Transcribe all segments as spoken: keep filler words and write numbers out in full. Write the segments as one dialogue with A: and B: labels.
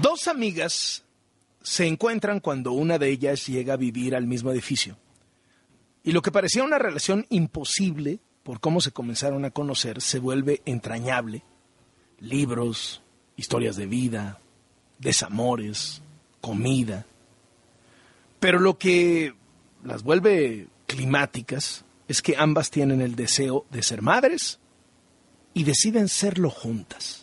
A: Dos amigas se encuentran cuando una de ellas llega a vivir al mismo edificio. Y lo que parecía una relación imposible, por cómo se comenzaron a conocer, se vuelve entrañable. Libros, historias de vida, desamores, comida. Pero lo que las vuelve climáticas es que ambas tienen el deseo de ser madres y deciden serlo juntas.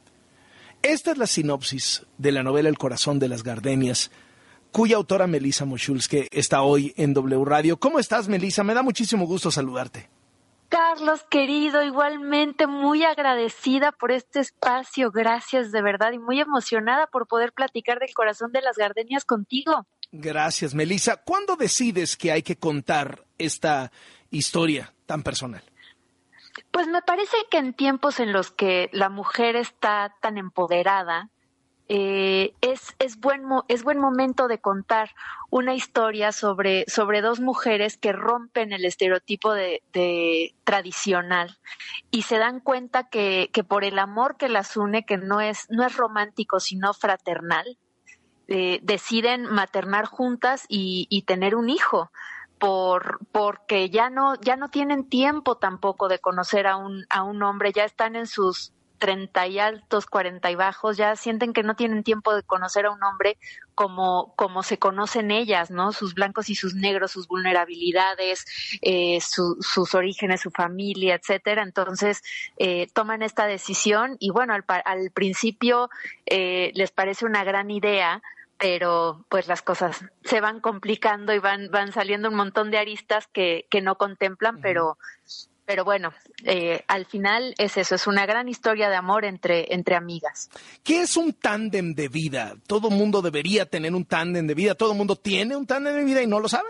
A: Esta es la sinopsis de la novela El corazón de las gardenias, cuya autora Melissa Moshulsky está hoy en W Radio. ¿Cómo estás, Melissa? Me da muchísimo gusto saludarte.
B: Carlos, querido, igualmente muy agradecida por este espacio, gracias de verdad, y muy emocionada por poder platicar del corazón de las gardenias contigo.
A: Gracias, Melissa. ¿Cuándo decides que hay que contar esta historia tan personal?
B: Pues me parece que en tiempos en los que la mujer está tan empoderada, eh, es, es, buen, es buen momento de contar una historia sobre, sobre dos mujeres que rompen el estereotipo de, de tradicional y se dan cuenta que, que por el amor que las une, que no es, no es romántico sino fraternal, eh, deciden maternar juntas y, y tener un hijo. Por, porque ya no, ya no tienen tiempo tampoco de conocer a un, a un hombre, ya están en sus treinta y altos, cuarenta y bajos, ya sienten que no tienen tiempo de conocer a un hombre como, como se conocen ellas, ¿no? Sus blancos y sus negros, sus vulnerabilidades, eh, su, sus orígenes, su familia, etcétera. Entonces, eh, toman esta decisión y bueno, al, al principio eh, les parece una gran idea, pero pues las cosas se van complicando y van van saliendo un montón de aristas que, que no contemplan, uh-huh. pero pero bueno, eh, al final es eso, es una gran historia de amor entre, entre amigas.
A: ¿Qué es un tándem de vida? Todo mundo debería tener un tándem de vida, todo mundo tiene un tándem de vida y no lo sabe.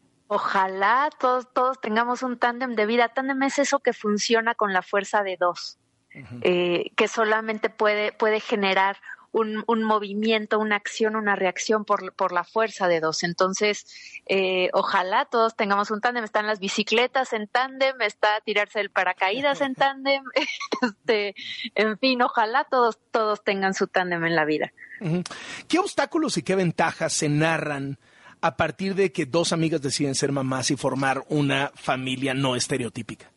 B: Ojalá todos, todos tengamos un tándem de vida. Tándem es eso que funciona con la fuerza de dos, uh-huh. eh, que solamente puede, puede generar Un, un movimiento, una acción, una reacción por, por la fuerza de dos. Entonces, eh, ojalá todos tengamos un tándem. Están las bicicletas en tándem, está tirarse el paracaídas en tándem, este, en fin, ojalá todos, todos tengan su tándem en la vida.
A: ¿Qué obstáculos y qué ventajas se narran a partir de que dos amigas deciden ser mamás y formar una familia no estereotípica?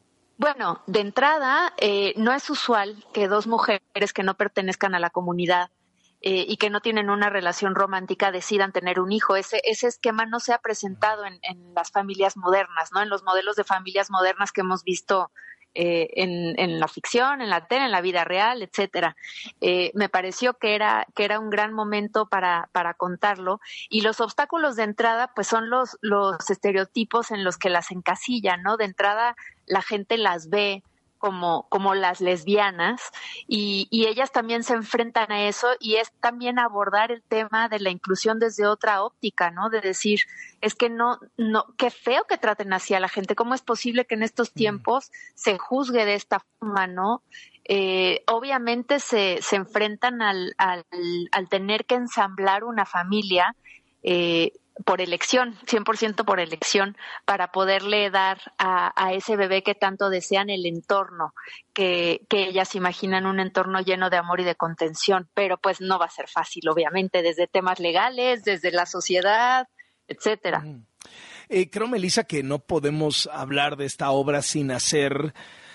B: Bueno, de entrada, eh, no es usual que dos mujeres que no pertenezcan a la comunidad eh, y que no tienen una relación romántica decidan tener un hijo. Ese, ese esquema no se ha presentado en, en las familias modernas, ¿no? En los modelos de familias modernas que hemos visto eh, en, en la ficción, en la tele, en la vida real, etcétera. Eh, me pareció que era que era un gran momento para para contarlo. Y los obstáculos de entrada, pues son los los estereotipos en los que las encasillan, ¿no? De entrada, la gente las ve como, como las lesbianas y, y ellas también se enfrentan a eso y es también abordar el tema de la inclusión desde otra óptica, ¿no? De decir, es que no, no, qué feo que traten así a la gente, ¿cómo es posible que en estos tiempos se juzgue de esta forma, ¿no? Eh, obviamente se, se enfrentan al, al, al tener que ensamblar una familia, eh, por elección, cien por ciento por elección, para poderle dar a, a ese bebé que tanto desean el entorno, que, que ellas imaginan un entorno lleno de amor y de contención, pero pues no va a ser fácil, obviamente, desde temas legales, desde la sociedad, etcétera.
A: Mm. Eh, creo, Melissa, que no podemos hablar de esta obra sin hacer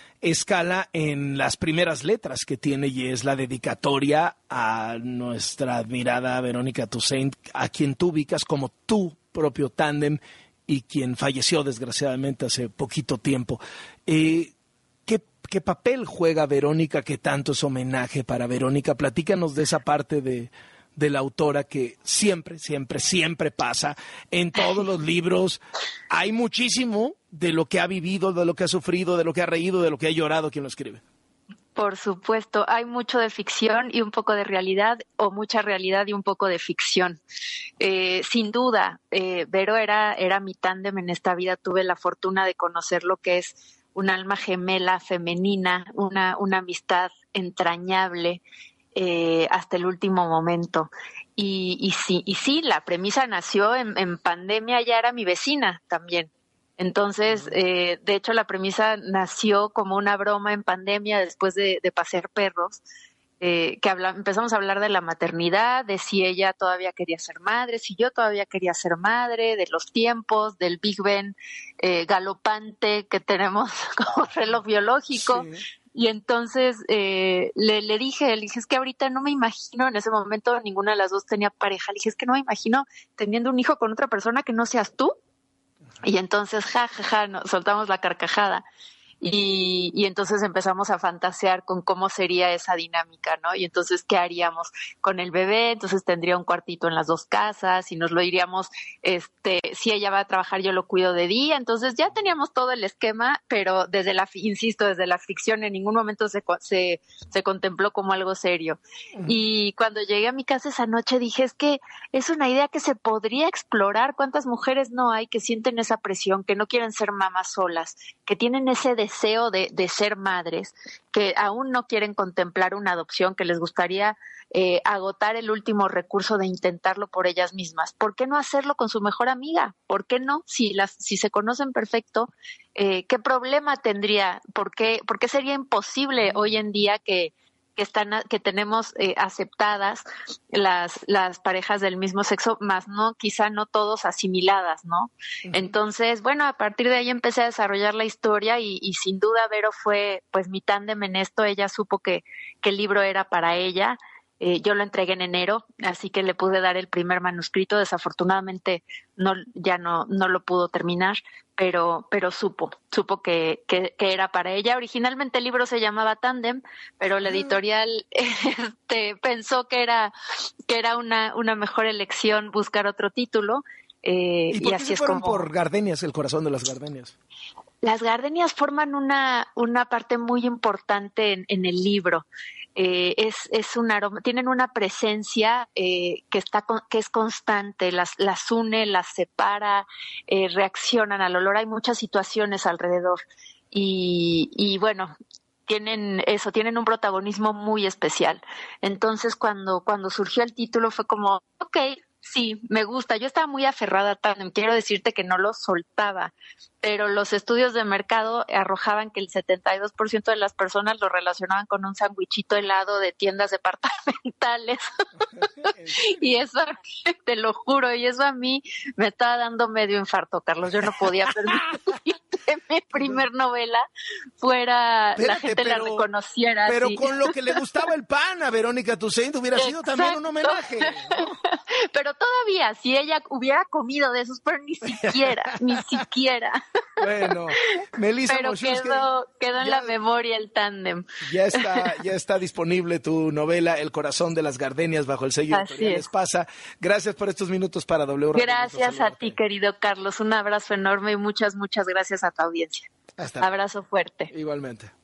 A: escala en las primeras letras que tiene y es la dedicatoria a nuestra admirada Verónica Toussaint, a quien tú ubicas como tu propio tándem y quien falleció desgraciadamente hace poquito tiempo. Eh, ¿qué, ¿Qué papel juega Verónica que tanto es homenaje para Verónica? Platícanos de esa parte de, de la autora que siempre, siempre, siempre pasa en todos los libros. Hay muchísimo de lo que ha vivido, de lo que ha sufrido, de lo que ha reído, de lo que ha llorado quien lo escribe.
B: Por supuesto, hay mucho de ficción y un poco de realidad, o mucha realidad y un poco de ficción. Eh, sin duda, eh, Vero era, era mi tándem en esta vida. Tuve la fortuna de conocer lo que es un alma gemela femenina, una, una amistad entrañable eh, hasta el último momento. Y, y, sí, y sí, la premisa nació en, en pandemia, ella era mi vecina también. Entonces, eh, de hecho, la premisa nació como una broma en pandemia después de, de pasear perros. eh, que habla, empezamos a hablar de la maternidad, de si ella todavía quería ser madre, si yo todavía quería ser madre, de los tiempos, del Big Bang eh, galopante que tenemos como reloj biológico. Sí. Y entonces eh, le, le dije, le dije, es que ahorita no me imagino, en ese momento ninguna de las dos tenía pareja, le dije, es que no me imagino teniendo un hijo con otra persona que no seas tú. Y entonces, ja, ja, ja, no, soltamos la carcajada. Y, y entonces empezamos a fantasear con cómo sería esa dinámica, ¿no? Y entonces, ¿qué haríamos con el bebé? Entonces tendría un cuartito en las dos casas y nos lo iríamos, este, si ella va a trabajar, yo lo cuido de día. Entonces ya teníamos todo el esquema, pero desde la, insisto, desde la ficción en ningún momento se, se, se contempló como algo serio. Uh-huh. Y cuando llegué a mi casa esa noche dije, es que es una idea que se podría explorar. ¿Cuántas mujeres no hay que sienten esa presión, que no quieren ser mamás solas, que tienen ese deseo deseo de, de ser madres, que aún no quieren contemplar una adopción, que les gustaría eh, agotar el último recurso de intentarlo por ellas mismas? ¿Por qué no hacerlo con su mejor amiga? ¿Por qué no? Si las, si se conocen perfecto, eh, ¿qué problema tendría? ¿Por qué, por qué sería imposible hoy en día que que están que tenemos eh, aceptadas las las parejas del mismo sexo, más no quizá no todos asimiladas, ¿no? Uh-huh. Entonces, bueno, a partir de ahí empecé a desarrollar la historia y, y sin duda Vero fue pues mi tándem en esto. Ella supo que, que el libro era para ella. Eh, yo lo entregué en enero, así que le pude dar el primer manuscrito. Desafortunadamente no, ya no, no lo pudo terminar, pero, pero supo, supo que, que, que era para ella. Originalmente el libro se llamaba Tándem, pero la editorial este, pensó que era, que era una, una mejor elección buscar otro título. Eh,
A: ¿Y por qué
B: y así
A: se
B: es
A: fueron
B: como
A: por Gardenias, el corazón de las gardenias?
B: Las gardenias forman una, una parte muy importante en, en el libro. Eh, es, es un aroma, tienen una presencia eh, que está que es constante, las, las une, las separa, eh, reaccionan al olor. Hay muchas situaciones alrededor y, y bueno, tienen eso, tienen un protagonismo muy especial. Entonces, cuando, cuando surgió el título fue como, okay, sí, me gusta. Yo estaba muy aferrada a Tándem, quiero decirte que no lo soltaba, pero los estudios de mercado arrojaban que el setenta y dos por ciento de las personas lo relacionaban con un sandwichito helado de tiendas departamentales. Y eso, te lo juro, y eso a mí me estaba dando medio infarto, Carlos. Yo no podía permitir que mi primer novela fuera, Espérate, la gente pero, la reconociera.
A: Pero
B: así.
A: Con lo que le gustaba el pan a Verónica Toussaint hubiera sido Exacto. También un homenaje, ¿no?
B: Pero todavía, si ella hubiera comido de esos, pero ni siquiera, ni siquiera.
A: Bueno, Melissa
B: Pero
A: Moschinsky,
B: quedó, quedó en
A: ya,
B: la memoria el tándem.
A: Ya está, ya está disponible tu novela El corazón de las gardenias bajo el sello editorial Espasa. Gracias por estos minutos para W Radio.
B: Gracias a ti, querido Carlos. Un abrazo enorme y muchas, muchas gracias a tu audiencia.
A: Hasta
B: Abrazo fuerte.
A: Igualmente.